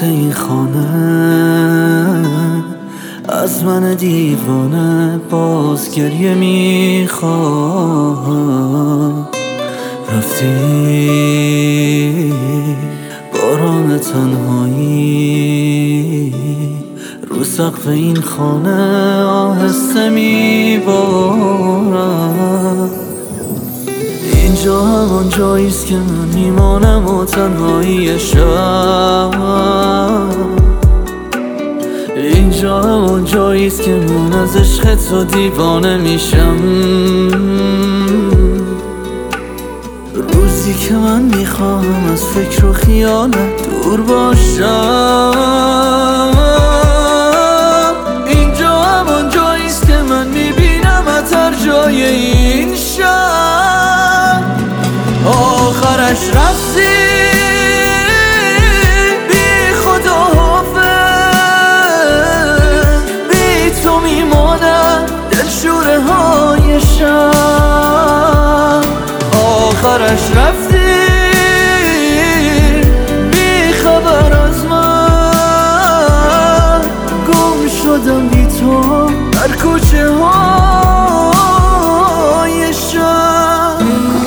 وسط این خانه از من دیوانه باز گریه میخواد. رفتی باران تنهایی رو سقف این خانه آهسته میبارد. اینجا همان جاییست که من میمانم و تنهایی شب. اینجا همان جاییست که من از عشق تو دیوانه میشم. روزی که من میخواهم از فکر و خیالت دور باشم. اینجا همان جاییست که من میبینم هر جای این شب. آخرش رفتی بی خدا حافظ، بی تو میمانم دلشوره های شب. آخرش رفتی بی خبر از من، گم شدم بی تو در کوچه های شب.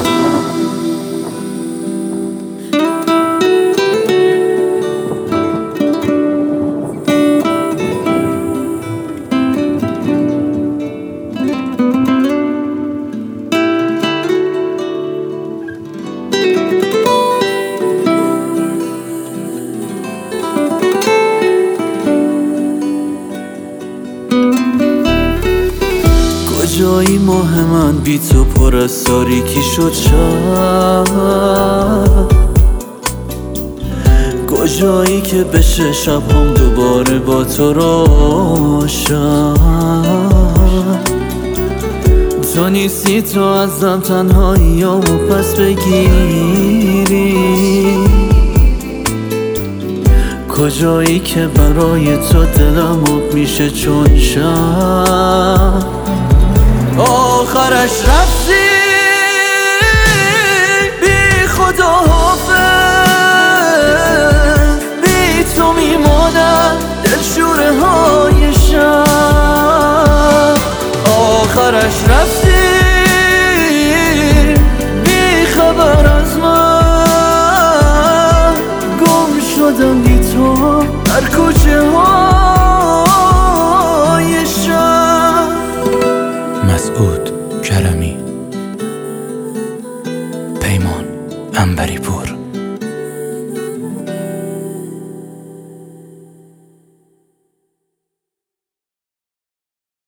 کجایی ماه من بی تو پر از تاریکی شد شب. کجایی که بشه شب هم دوباره با تو روشن. تو نیستی تو ازم تنهاییامو پس بگیری. کجایی که برای تو دلم آب میشه چون شب. آخرش رفتی بی خدا حافظ، بی تو میمانم دلشوره های شب. آخرش رفتی بی خبر از من، گم شدم بی تو در کوچه های شب. مسعود کرمی.